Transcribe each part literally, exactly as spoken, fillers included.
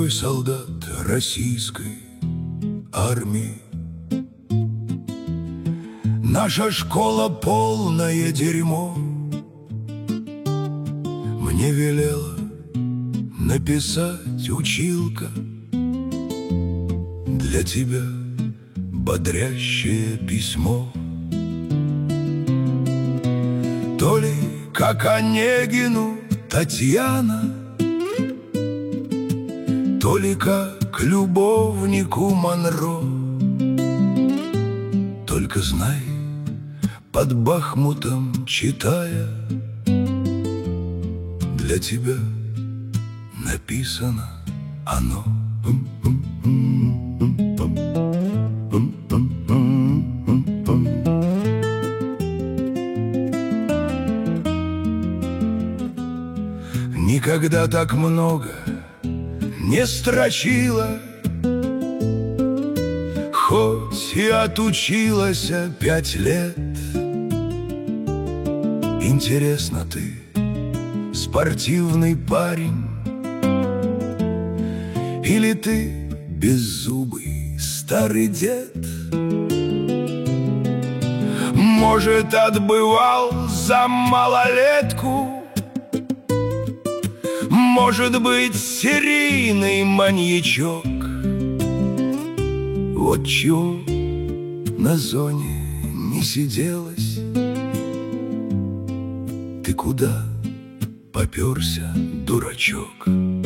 Рядовой солдат российской армии. Наша школа полное дерьмо. Мне велела написать училка для тебя бодрящее письмо. То ли как Онегину Татьяна, то ли как любовнику Монро. Только знай, под Бахмутом читая, для тебя написано оно. Никогда так много не строчила, хоть и отучилась пять лет. Интересно, ты спортивный парень, или ты беззубый старый дед? Может, отбывал за малолетку? Может быть, серийный маньячок? Вот чего на зоне не сиделось. Ты куда попёрся, дурачок?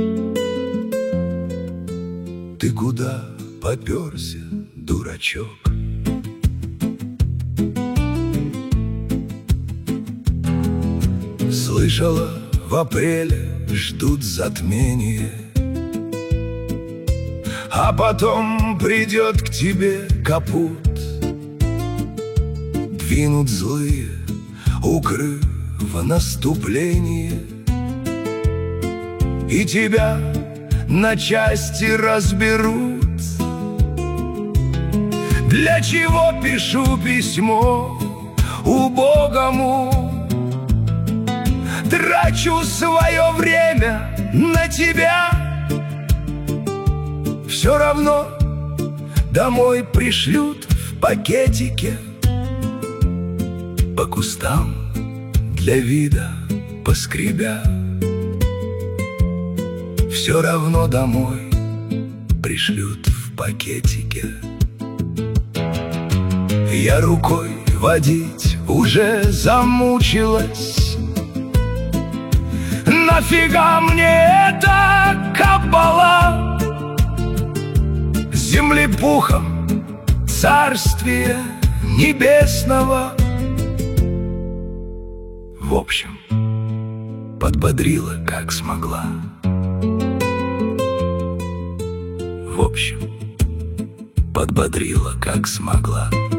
Ты куда попёрся, дурачок? Слышала, в апреле ждут затмения, а потом придет к тебе капут. Двинут злые, укрыв наступление, и тебя на части разберут. Для чего пишу письмо убогому? Трачу свое время на тебя. Все равно домой пришлют в пакетике, по кустам для вида поскребя. Все равно домой пришлют в пакетике. Я рукой водить уже замучилась. Нафига мне эта кабала? Землепухом царствия небесного. В общем, подбодрила, как смогла. В общем, подбодрила, как смогла.